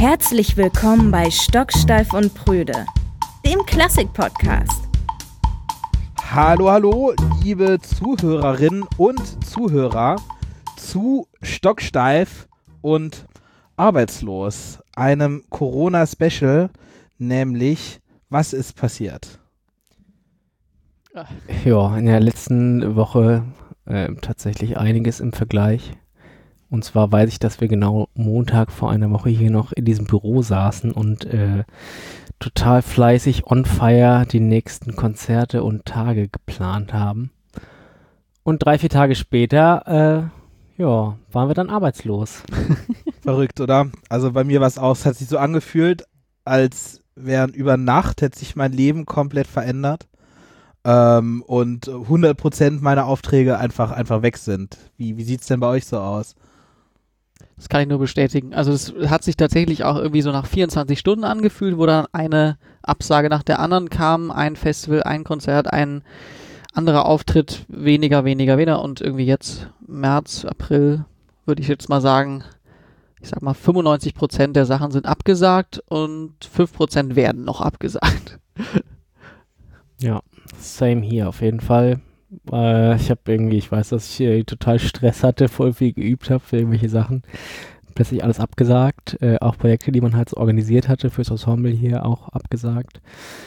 Herzlich willkommen bei Stocksteif und Prüde, dem Klassik-Podcast. Hallo, liebe Zuhörerinnen und Zuhörer zu Stocksteif und Arbeitslos, einem Corona-Special, nämlich Was ist passiert? Ja, in der letzten Woche tatsächlich einiges im Vergleich. Und zwar weiß ich, dass wir genau Montag vor einer Woche hier noch in diesem Büro saßen und total fleißig on fire die nächsten Konzerte und Tage geplant haben. Und 3-4 Tage später, waren wir dann arbeitslos. Verrückt, oder? Also bei mir war es auch, es hat sich so angefühlt, als wären über Nacht, hätte sich mein Leben komplett verändert. Und 100% meiner Aufträge einfach weg sind. Wie sieht es denn bei euch so aus? Das kann ich nur bestätigen. Also es hat sich tatsächlich auch irgendwie so nach 24 Stunden angefühlt, wo dann eine Absage nach der anderen kam, ein Festival, ein Konzert, ein anderer Auftritt, weniger und irgendwie jetzt März, April würde ich jetzt mal sagen, 95% der Sachen sind abgesagt und 5% werden noch abgesagt. Ja, same hier auf jeden Fall. Ich habe irgendwie, ich weiß, dass ich total Stress hatte, voll viel geübt habe für irgendwelche Sachen. Plötzlich alles abgesagt. Auch Projekte, die man halt so organisiert hatte fürs Ensemble hier auch abgesagt.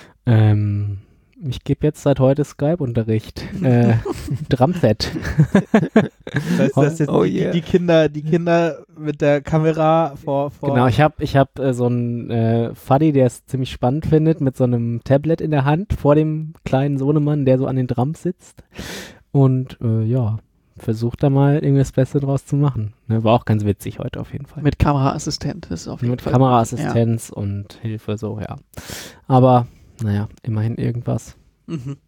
Ich gebe jetzt seit heute Skype-Unterricht. Drumset. Das heißt, dass jetzt die Kinder mit der Kamera vor... Genau, ich hab so einen Fuddy, der es ziemlich spannend findet, mit so einem Tablet in der Hand vor dem kleinen Sohnemann, der so an den Drums sitzt. Und versucht da mal irgendwas Besseres draus zu machen. Ne, war auch ganz witzig heute auf jeden Fall. Mit Kameraassistent ist auf jeden Fall. Mit Kameraassistenz und Hilfe, so, ja. Aber... Naja, immerhin irgendwas. Mhm.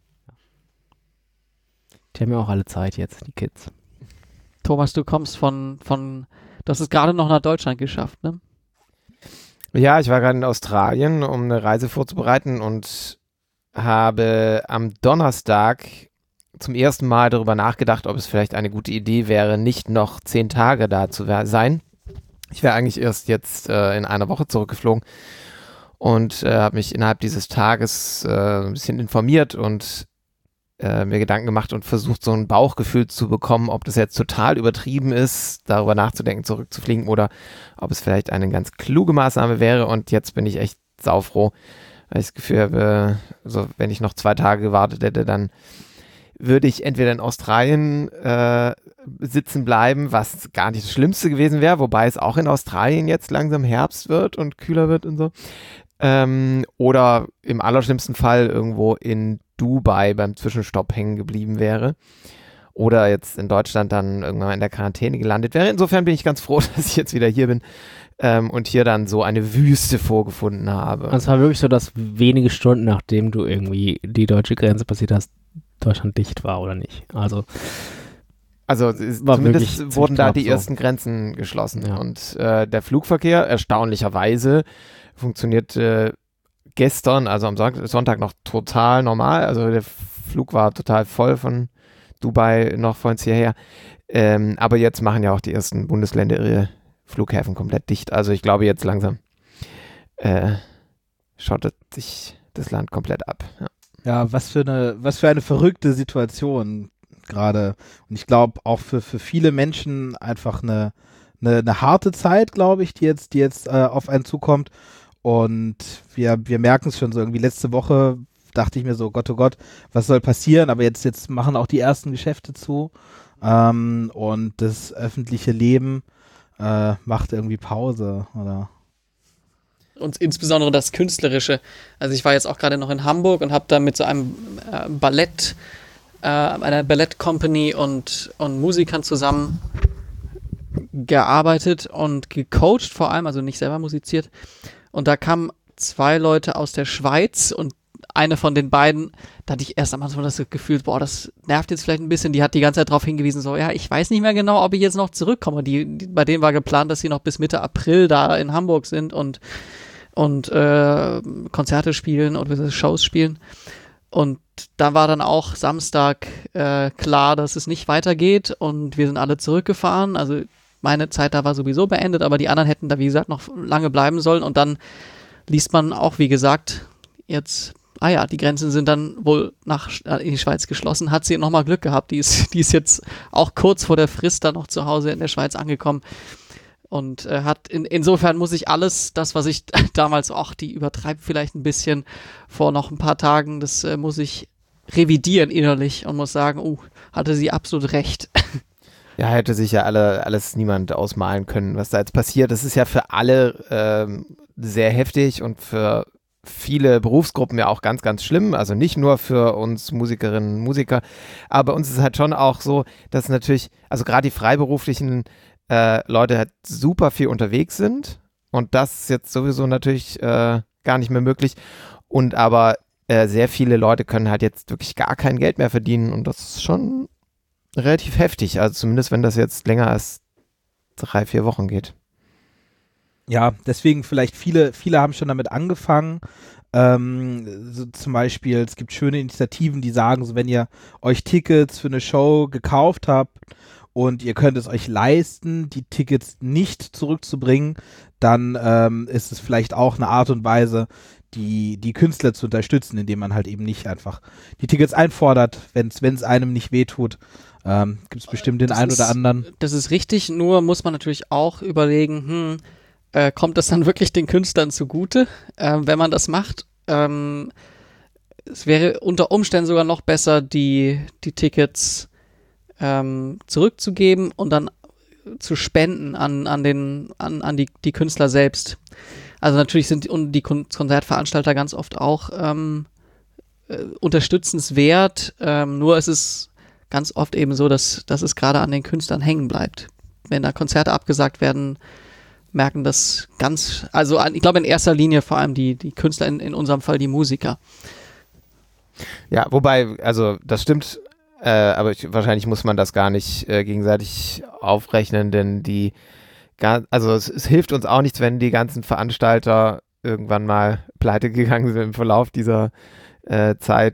Die haben ja auch alle Zeit jetzt, die Kids. Thomas, du kommst von du hast es gerade noch nach Deutschland geschafft, ne? Ja, ich war gerade in Australien, um eine Reise vorzubereiten und habe am Donnerstag zum ersten Mal darüber nachgedacht, ob es vielleicht eine gute Idee wäre, nicht noch 10 Tage da zu sein. Ich wäre eigentlich erst jetzt in einer Woche zurückgeflogen. Und habe mich innerhalb dieses Tages ein bisschen informiert und mir Gedanken gemacht und versucht, so ein Bauchgefühl zu bekommen, ob das jetzt total übertrieben ist, darüber nachzudenken, zurückzufliegen oder ob es vielleicht eine ganz kluge Maßnahme wäre. Und jetzt bin ich echt saufroh, weil ich das Gefühl habe, so, wenn ich noch 2 Tage gewartet hätte, dann würde ich entweder in Australien sitzen bleiben, was gar nicht das Schlimmste gewesen wäre, wobei es auch in Australien jetzt langsam Herbst wird und kühler wird und so. Oder im allerschlimmsten Fall irgendwo in Dubai beim Zwischenstopp hängen geblieben wäre. Oder jetzt in Deutschland dann irgendwann in der Quarantäne gelandet wäre. Insofern bin ich ganz froh, dass ich jetzt wieder hier bin und hier dann so eine Wüste vorgefunden habe. Also es war wirklich so, dass wenige Stunden, nachdem du irgendwie die deutsche Grenze passiert hast, Deutschland dicht war, oder nicht? Also zumindest wurden da die ersten Grenzen geschlossen. Ja. Und der Flugverkehr erstaunlicherweise funktioniert gestern, also am Sonntag noch total normal. Also der Flug war total voll von Dubai noch vor uns hierher. Aber jetzt machen ja auch die ersten Bundesländer ihre Flughäfen komplett dicht. Also ich glaube, jetzt langsam schottet sich das Land komplett ab. Ja, was für eine verrückte Situation gerade. Und ich glaube auch für viele Menschen einfach eine harte Zeit, glaube ich, die jetzt auf einen zukommt. Und wir merken es schon so irgendwie. Letzte Woche dachte ich mir so, oh Gott, was soll passieren? Aber jetzt machen auch die ersten Geschäfte zu. Und das öffentliche Leben macht irgendwie Pause, oder? Und insbesondere das Künstlerische. Also ich war jetzt auch gerade noch in Hamburg und habe da mit so einem einer Ballett-Company und Musikern zusammen gearbeitet und gecoacht vor allem, also nicht selber musiziert. Und da kamen 2 Leute aus der Schweiz und eine von den beiden, da hatte ich erst am Anfang das Gefühl, boah, das nervt jetzt vielleicht ein bisschen. Die hat die ganze Zeit darauf hingewiesen, so, ja, ich weiß nicht mehr genau, ob ich jetzt noch zurückkomme. Bei denen war geplant, dass sie noch bis Mitte April da in Hamburg sind und Konzerte spielen und Shows spielen. Und da war dann auch Samstag klar, dass es nicht weitergeht und wir sind alle zurückgefahren. Also meine Zeit da war sowieso beendet, aber die anderen hätten da, wie gesagt, noch lange bleiben sollen. Und dann liest man auch, wie gesagt, jetzt, die Grenzen sind dann wohl in die Schweiz geschlossen. Hat sie nochmal Glück gehabt. Die ist jetzt auch kurz vor der Frist dann noch zu Hause in der Schweiz angekommen. Und hat insofern muss ich alles, das, was ich damals, die übertreibt vielleicht ein bisschen vor noch ein paar Tagen, das muss ich revidieren innerlich und muss sagen, hatte sie absolut recht. Ja, hätte sich ja alles niemand ausmalen können, was da jetzt passiert. Das ist ja für alle sehr heftig und für viele Berufsgruppen ja auch ganz, ganz schlimm. Also nicht nur für uns Musikerinnen und Musiker, aber bei uns ist es halt schon auch so, dass natürlich, also gerade die freiberuflichen Leute halt super viel unterwegs sind und das ist jetzt sowieso natürlich gar nicht mehr möglich und aber sehr viele Leute können halt jetzt wirklich gar kein Geld mehr verdienen und das ist schon relativ heftig, also zumindest wenn das jetzt länger als 3-4 Wochen geht. Ja, deswegen vielleicht viele haben schon damit angefangen. So zum Beispiel, es gibt schöne Initiativen, die sagen, so wenn ihr euch Tickets für eine Show gekauft habt und ihr könnt es euch leisten, die Tickets nicht zurückzubringen, dann ist es vielleicht auch eine Art und Weise, die Künstler zu unterstützen, indem man halt eben nicht einfach die Tickets einfordert, wenn es einem nicht wehtut. Gibt es bestimmt den einen oder anderen. Das ist richtig, nur muss man natürlich auch überlegen, kommt das dann wirklich den Künstlern zugute, wenn man das macht? Es wäre unter Umständen sogar noch besser, die Tickets zurückzugeben und dann zu spenden an die Künstler selbst. Also natürlich sind die Konzertveranstalter ganz oft auch unterstützenswert, nur es ist ganz oft eben so, dass es gerade an den Künstlern hängen bleibt. Wenn da Konzerte abgesagt werden, merken das ich glaube in erster Linie vor allem die Künstler, in unserem Fall die Musiker. Ja, wobei, also das stimmt, aber wahrscheinlich muss man das gar nicht gegenseitig aufrechnen, denn es hilft uns auch nichts, wenn die ganzen Veranstalter irgendwann mal pleite gegangen sind im Verlauf dieser Zeit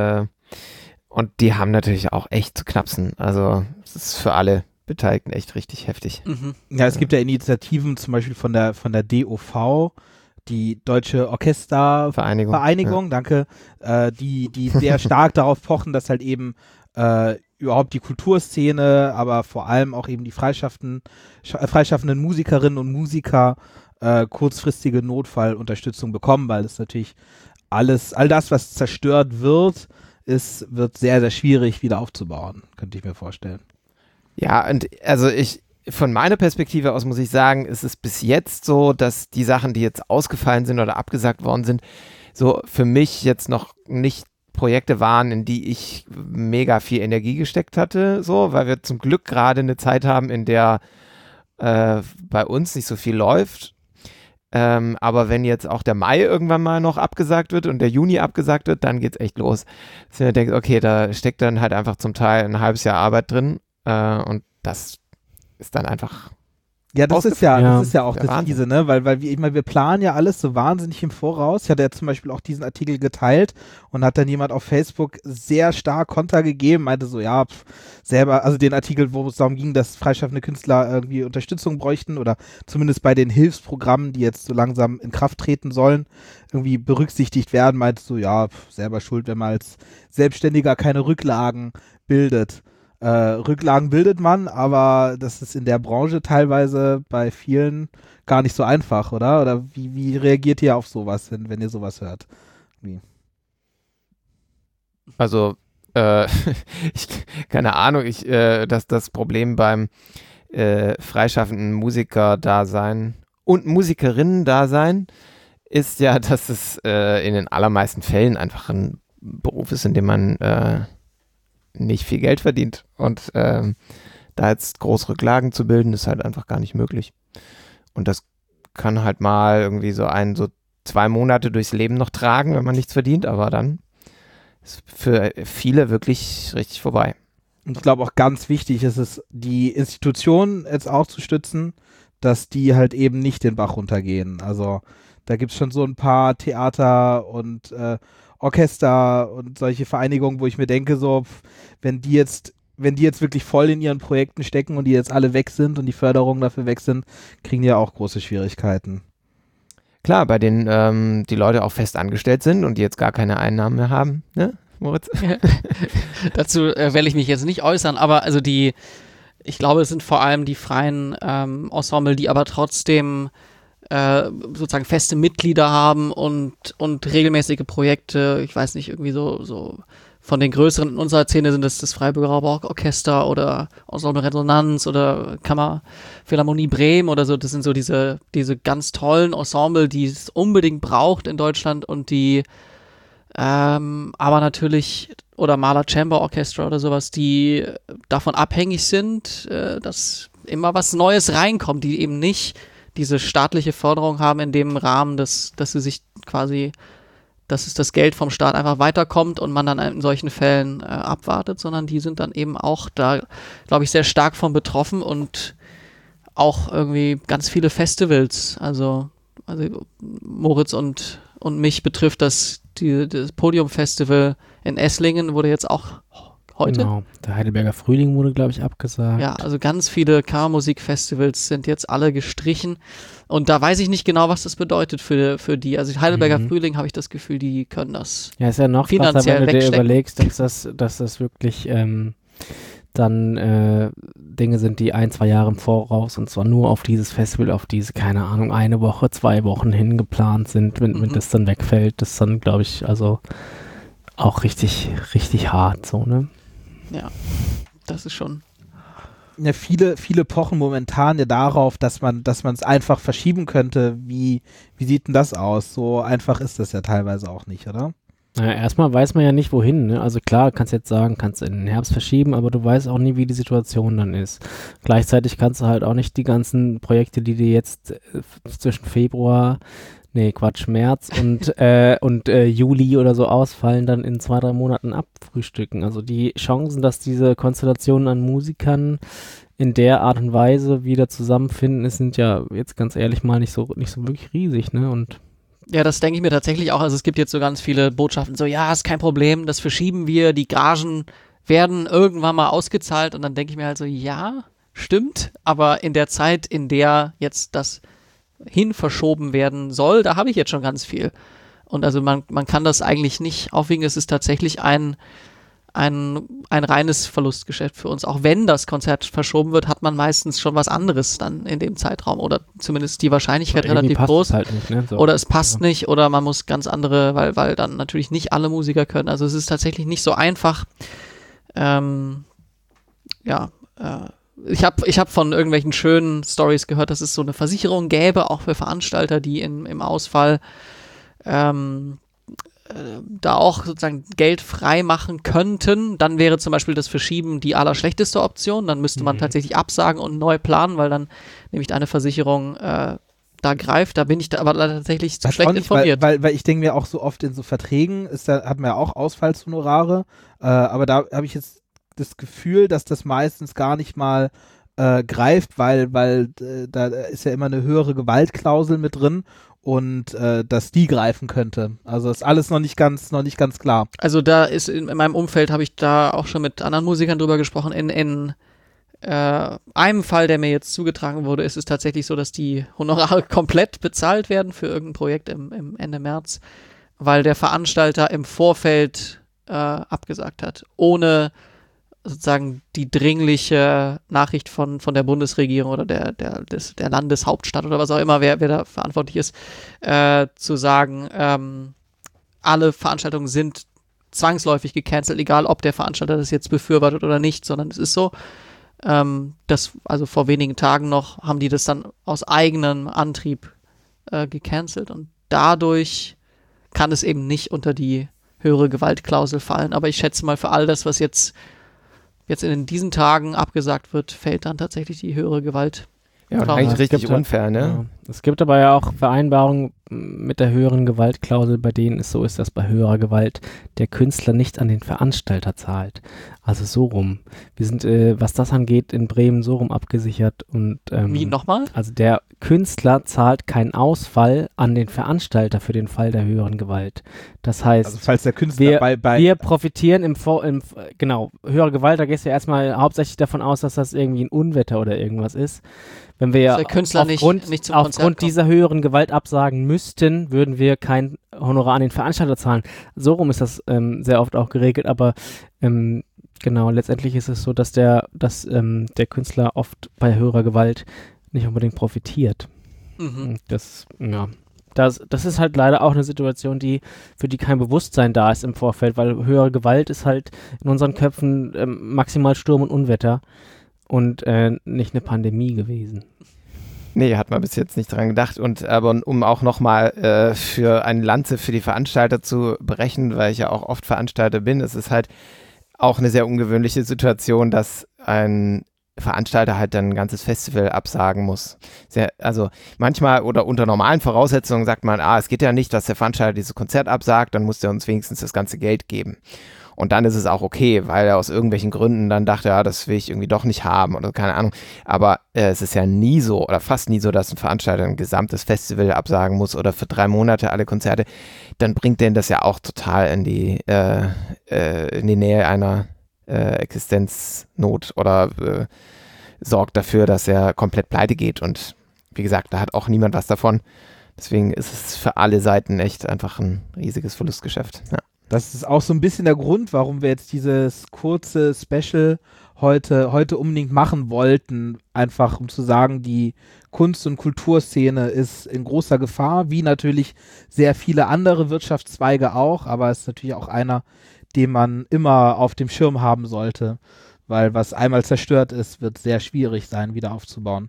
und die haben natürlich auch echt zu knapsen, also es ist für alle Beteiligten echt richtig heftig. Mhm. Ja, es gibt ja Initiativen zum Beispiel von der DOV, die Deutsche Orchestervereinigung, danke, die sehr stark darauf pochen, dass halt eben überhaupt die Kulturszene, aber vor allem auch eben die freischaffenden Musikerinnen und Musiker kurzfristige Notfallunterstützung bekommen, weil es natürlich all das, was zerstört wird sehr, sehr schwierig wieder aufzubauen, könnte ich mir vorstellen. Ja, und also von meiner Perspektive aus muss ich sagen, ist es bis jetzt so, dass die Sachen, die jetzt ausgefallen sind oder abgesagt worden sind, so für mich jetzt noch nicht Projekte waren, in die ich mega viel Energie gesteckt hatte, so, weil wir zum Glück gerade eine Zeit haben, in der bei uns nicht so viel läuft. Aber wenn jetzt auch der Mai irgendwann mal noch abgesagt wird und der Juni abgesagt wird, dann geht's echt los. Dass man denkt, okay, da steckt dann halt einfach zum Teil ein halbes Jahr Arbeit drin. Und das ist dann einfach. Ja, das ist ja auch das Wahnsinn. Fiese, ne? Weil wir planen ja alles so wahnsinnig im Voraus. Ich hatte ja zum Beispiel auch diesen Artikel geteilt und hat dann jemand auf Facebook sehr stark Konter gegeben, meinte so, ja, selber, also den Artikel, wo es darum ging, dass freischaffende Künstler irgendwie Unterstützung bräuchten oder zumindest bei den Hilfsprogrammen, die jetzt so langsam in Kraft treten sollen, irgendwie berücksichtigt werden, meinte so, ja, selber schuld, wenn man als Selbstständiger keine Rücklagen bildet. Rücklagen bildet man, aber das ist in der Branche teilweise bei vielen gar nicht so einfach, oder? Oder wie reagiert ihr auf sowas, wenn ihr sowas hört? Wie? Also, keine Ahnung, dass das Problem beim freischaffenden Musiker-Dasein und Musikerinnen-Dasein ist ja, dass es in den allermeisten Fällen einfach ein Beruf ist, in dem man nicht viel Geld verdient und da jetzt große Rücklagen zu bilden, ist halt einfach gar nicht möglich. Und das kann halt mal irgendwie so 2 Monate durchs Leben noch tragen, wenn man nichts verdient, aber dann ist für viele wirklich richtig vorbei. Und ich glaube auch ganz wichtig ist es, die Institutionen jetzt auch zu stützen, dass die halt eben nicht den Bach runtergehen. Also da gibt es schon so ein paar Theater und Orchester und solche Vereinigungen, wo ich mir denke, so, wenn wenn die jetzt wirklich voll in ihren Projekten stecken und die jetzt alle weg sind und die Förderungen dafür weg sind, kriegen die ja auch große Schwierigkeiten. Klar, bei denen die Leute auch fest angestellt sind und die jetzt gar keine Einnahmen mehr haben, ne, Moritz? Dazu will ich mich jetzt nicht äußern, aber also ich glaube, es sind vor allem die freien Ensemble, die aber trotzdem sozusagen feste Mitglieder haben und regelmäßige Projekte, ich weiß nicht, irgendwie so von den größeren in unserer Szene sind das Freiburger Barockorchester oder Ensemble Resonanz oder Kammerphilharmonie Bremen oder so, das sind so diese ganz tollen Ensemble, die es unbedingt braucht in Deutschland und die aber natürlich, oder Mahler Chamber Orchestra oder sowas, die davon abhängig sind, dass immer was Neues reinkommt, die eben nicht diese staatliche Förderung haben in dem Rahmen, dass sie sich quasi, dass es das Geld vom Staat einfach weiterkommt und man dann in solchen Fällen abwartet, sondern die sind dann eben auch da, glaube ich, sehr stark von betroffen und auch irgendwie ganz viele Festivals, also Moritz und mich betrifft das Podium-Festival in Esslingen wurde jetzt auch heute. Genau, der Heidelberger Frühling wurde, glaube ich, abgesagt. Ja, also ganz viele Kammermusikfestivals sind jetzt alle gestrichen und da weiß ich nicht genau, was das bedeutet für die. Also Heidelberger Frühling habe ich das Gefühl, die können das ja, ist ja noch finanziell krasser, wenn du dir wegstecken. überlegst, dass das wirklich dann Dinge sind, die 1-2 Jahre im Voraus und zwar nur auf dieses Festival, auf diese, keine Ahnung, 1 Woche, 2 Wochen hingeplant sind, wenn das dann wegfällt, das ist dann, glaube ich, also auch richtig, richtig hart, so, ne? Ja, das ist schon. Ja, viele pochen momentan ja darauf, dass man es einfach verschieben könnte. Wie sieht denn das aus? So einfach ist das ja teilweise auch nicht, oder? Naja, erstmal weiß man ja nicht, wohin, ne? Also klar, kannst jetzt sagen, kannst in den Herbst verschieben, aber du weißt auch nie, wie die Situation dann ist. Gleichzeitig kannst du halt auch nicht die ganzen Projekte, die dir jetzt zwischen März und Juli oder so ausfallen, dann in 2-3 Monaten abfrühstücken. Also die Chancen, dass diese Konstellationen an Musikern in der Art und Weise wieder zusammenfinden, sind ja jetzt ganz ehrlich mal nicht so wirklich riesig, ne? Und Ja, das denke ich mir tatsächlich auch. Also es gibt jetzt so ganz viele Botschaften, so ja, ist kein Problem, das verschieben wir, die Gagen werden irgendwann mal ausgezahlt und dann denke ich mir halt so, ja, stimmt, aber in der Zeit, in der jetzt das hin verschoben werden soll, da habe ich jetzt schon ganz viel. Und also man kann das eigentlich nicht aufwiegen, es ist tatsächlich ein reines Verlustgeschäft für uns. Auch wenn das Konzert verschoben wird, hat man meistens schon was anderes dann in dem Zeitraum oder zumindest die Wahrscheinlichkeit relativ groß. Halt nicht, ne? So. Oder es passt nicht oder man muss ganz andere, weil dann natürlich nicht alle Musiker können. Also es ist tatsächlich nicht so einfach. Ich hab von irgendwelchen schönen Stories gehört, dass es so eine Versicherung gäbe, auch für Veranstalter, die im Ausfall da auch sozusagen Geld frei machen könnten. Dann wäre zum Beispiel das Verschieben die allerschlechteste Option. Dann müsste man tatsächlich absagen und neu planen, weil dann nämlich eine Versicherung da greift. Da bin ich aber tatsächlich zu schlecht informiert. Weil ich denke mir auch so oft in so Verträgen, hat man ja auch Ausfallshonorare, aber da habe ich jetzt das Gefühl, dass das meistens gar nicht mal greift, weil da ist ja immer eine höhere Gewaltklausel mit drin und dass die greifen könnte. Also ist alles noch nicht ganz klar. Also da ist in meinem Umfeld, habe ich da auch schon mit anderen Musikern drüber gesprochen, in einem Fall, der mir jetzt zugetragen wurde, ist es tatsächlich so, dass die Honorare komplett bezahlt werden für irgendein Projekt im Ende März, weil der Veranstalter im Vorfeld abgesagt hat, ohne sozusagen die dringliche Nachricht von der Bundesregierung oder der Landeshauptstadt oder was auch immer, wer da verantwortlich ist, zu sagen, alle Veranstaltungen sind zwangsläufig gecancelt, egal ob der Veranstalter das jetzt befürwortet oder nicht, sondern es ist so, also vor wenigen Tagen noch haben die das dann aus eigenem Antrieb gecancelt und dadurch kann es eben nicht unter die höhere Gewaltklausel fallen, aber ich schätze mal für all das, was jetzt in diesen Tagen abgesagt wird, fällt dann tatsächlich die höhere Gewalt. Ja, und eigentlich richtig unfair, ne? Ja. Es gibt aber ja auch Vereinbarungen mit der höheren Gewaltklausel bei denen es so ist, dass bei höherer Gewalt der Künstler nicht an den Veranstalter zahlt. Also so rum. Wir sind, was das angeht, in Bremen so rum abgesichert. Und, Wie, nochmal? Also der Künstler zahlt keinen Ausfall an den Veranstalter für den Fall der höheren Gewalt. Das heißt, Also falls der Künstler wir profitieren genau, höhere Gewalt, da gehst du erstmal hauptsächlich davon aus, dass das irgendwie ein Unwetter oder irgendwas ist. Wenn wir der Künstler nicht zum Konzert aufgrund kommt. dieser höheren Gewalt absagen müssten, würden wir kein Honorar an den Veranstalter zahlen. So rum ist das sehr oft auch geregelt, aber genau, letztendlich ist es so, dass der Künstler oft bei höherer Gewalt nicht unbedingt profitiert. Mhm. Das ist halt leider auch eine Situation, für die kein Bewusstsein da ist im Vorfeld, weil höhere Gewalt ist halt in unseren Köpfen maximal Sturm und Unwetter und nicht eine Pandemie gewesen. Nee, hat man bis jetzt nicht dran gedacht. Aber um auch nochmal für eine Lanze für die Veranstalter zu brechen, weil ich ja auch oft Veranstalter bin, es ist halt auch eine sehr ungewöhnliche Situation, dass ein Veranstalter halt dann ein ganzes Festival absagen muss. Also manchmal oder unter normalen Voraussetzungen sagt man, es geht ja nicht, dass der Veranstalter dieses Konzert absagt, dann muss der uns wenigstens das ganze Geld geben. Und dann ist es auch okay, weil er aus irgendwelchen Gründen dann dachte, das will ich irgendwie doch nicht haben oder keine Ahnung. Aber es ist ja nie so oder fast nie so, dass ein Veranstalter ein gesamtes Festival absagen muss oder für 3 Monate alle Konzerte. Dann bringt den das ja auch total in die Nähe einer Existenznot oder sorgt dafür, dass er komplett pleite geht. Und wie gesagt, da hat auch niemand was davon. Deswegen ist es für alle Seiten echt einfach ein riesiges Verlustgeschäft. Ja. Das ist auch so ein bisschen der Grund, warum wir jetzt dieses kurze Special heute unbedingt machen wollten. Einfach um zu sagen, die Kunst- und Kulturszene ist in großer Gefahr, wie natürlich sehr viele andere Wirtschaftszweige auch, aber es ist natürlich auch einer, den man immer auf dem Schirm haben sollte, weil was einmal zerstört ist, wird sehr schwierig sein, wieder aufzubauen.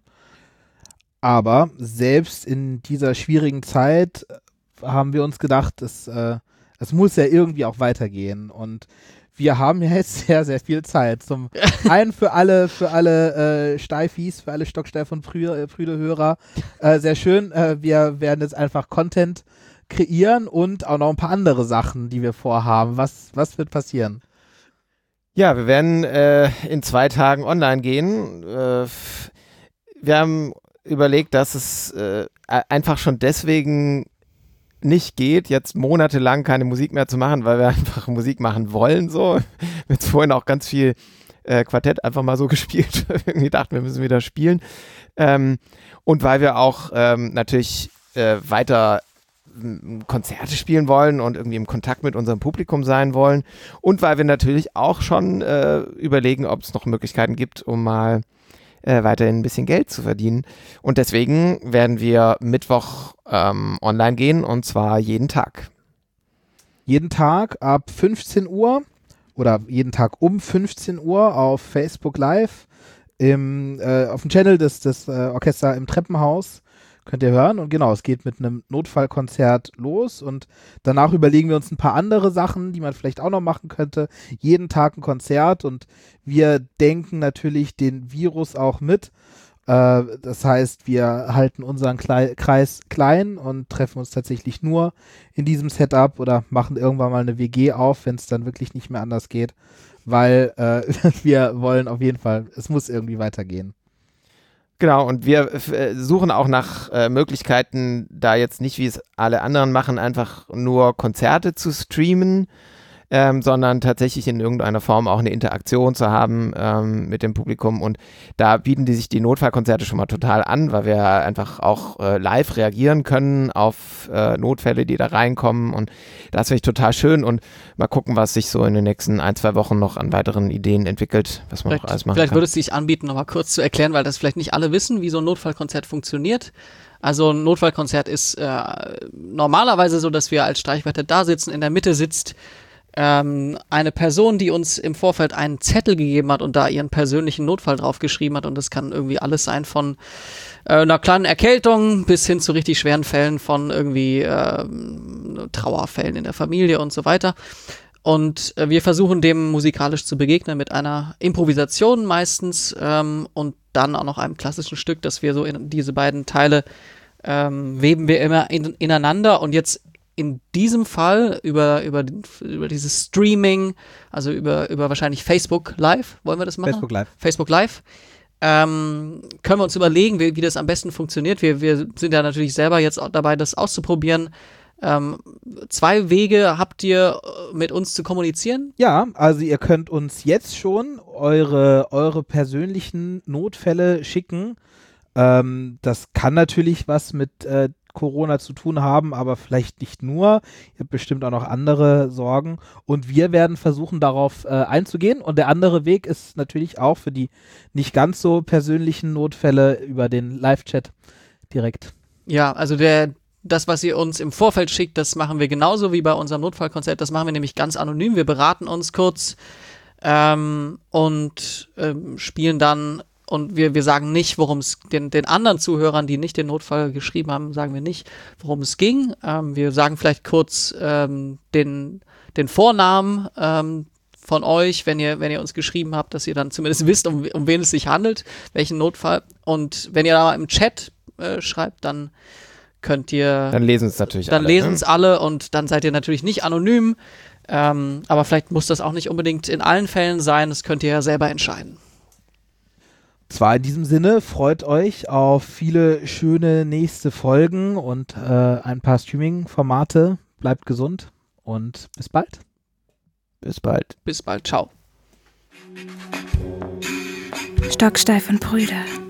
Aber selbst in dieser schwierigen Zeit haben wir uns gedacht, es muss ja irgendwie auch weitergehen und wir haben ja jetzt sehr, sehr viel Zeit. Zum einen für alle Steifis, für alle Stocksteif- und Prüde-Hörer sehr schön. Wir werden jetzt einfach Content kreieren und auch noch ein paar andere Sachen, die wir vorhaben. Was wird passieren? Ja, wir werden in 2 Tagen online gehen. Wir haben überlegt, dass es einfach schon deswegen nicht geht, jetzt monatelang keine Musik mehr zu machen, weil wir einfach Musik machen wollen. So. Wir haben jetzt vorhin auch ganz viel Quartett einfach mal so gespielt. Irgendwie dachten wir müssen wieder spielen. Und weil wir auch natürlich weiter Konzerte spielen wollen und irgendwie im Kontakt mit unserem Publikum sein wollen. Und weil wir natürlich auch schon überlegen, ob es noch Möglichkeiten gibt, um mal weiterhin ein bisschen Geld zu verdienen. Und deswegen werden wir Mittwoch online gehen und zwar jeden Tag. Jeden Tag ab 15 Uhr oder jeden Tag um 15 Uhr auf Facebook Live auf dem Channel des Orchester im Treppenhaus. Könnt ihr hören. Und genau, es geht mit einem Notfallkonzert los und danach überlegen wir uns ein paar andere Sachen, die man vielleicht auch noch machen könnte. Jeden Tag ein Konzert und wir denken natürlich den Virus auch mit. Das heißt, wir halten unseren Kreis klein und treffen uns tatsächlich nur in diesem Setup oder machen irgendwann mal eine WG auf, wenn es dann wirklich nicht mehr anders geht, weil wir wollen auf jeden Fall, es muss irgendwie weitergehen. Genau, und wir suchen auch nach Möglichkeiten, da jetzt nicht, wie es alle anderen machen, einfach nur Konzerte zu streamen, sondern tatsächlich in irgendeiner Form auch eine Interaktion zu haben mit dem Publikum. Und da bieten sich die Notfallkonzerte schon mal total an, weil wir einfach auch live reagieren können auf Notfälle, die da reinkommen. Und das finde ich total schön. Und mal gucken, was sich so in den nächsten 1-2 Wochen noch an weiteren Ideen entwickelt, was man noch alles machen kann. Vielleicht würde es sich anbieten, nochmal kurz zu erklären, weil das vielleicht nicht alle wissen, wie so ein Notfallkonzert funktioniert. Also ein Notfallkonzert ist normalerweise so, dass wir als Streichquartett da sitzen, in der Mitte sitzt eine Person, die uns im Vorfeld einen Zettel gegeben hat und da ihren persönlichen Notfall draufgeschrieben hat, und das kann irgendwie alles sein von einer kleinen Erkältung bis hin zu richtig schweren Fällen von irgendwie Trauerfällen in der Familie und so weiter. Und wir versuchen dem musikalisch zu begegnen mit einer Improvisation meistens und dann auch noch einem klassischen Stück, dass wir so in diese beiden Teile weben wir immer ineinander und jetzt in diesem Fall über dieses Streaming, also über wahrscheinlich Facebook Live, wollen wir das machen? Facebook Live. Können wir uns überlegen, wie das am besten funktioniert. Wir sind ja natürlich selber jetzt auch dabei, das auszuprobieren. 2 Wege habt ihr, mit uns zu kommunizieren? Ja, also ihr könnt uns jetzt schon eure persönlichen Notfälle schicken. Das kann natürlich was mit Corona zu tun haben, aber vielleicht nicht nur. Ihr habt bestimmt auch noch andere Sorgen. Und wir werden versuchen, darauf einzugehen. Und der andere Weg ist natürlich auch für die nicht ganz so persönlichen Notfälle über den Live-Chat direkt. Ja, also das, was ihr uns im Vorfeld schickt, das machen wir genauso wie bei unserem Notfallkonzert. Das machen wir nämlich ganz anonym. Wir beraten uns kurz und spielen dann. Und wir sagen nicht, worum es den anderen Zuhörern, die nicht den Notfall geschrieben haben, sagen wir nicht, worum es ging. Wir sagen vielleicht kurz den Vornamen von euch, wenn ihr uns geschrieben habt, dass ihr dann zumindest wisst, um wen es sich handelt, welchen Notfall. Und wenn ihr da im Chat schreibt, dann könnt ihr... Dann lesen es natürlich alle. Dann lesen es alle und dann seid ihr natürlich nicht anonym. Aber vielleicht muss das auch nicht unbedingt in allen Fällen sein. Das könnt ihr ja selber entscheiden. Zwar in diesem Sinne, freut euch auf viele schöne nächste Folgen und ein paar Streaming-Formate. Bleibt gesund und bis bald. Bis bald. Bis bald. Ciao. Stocksteif und Brüder.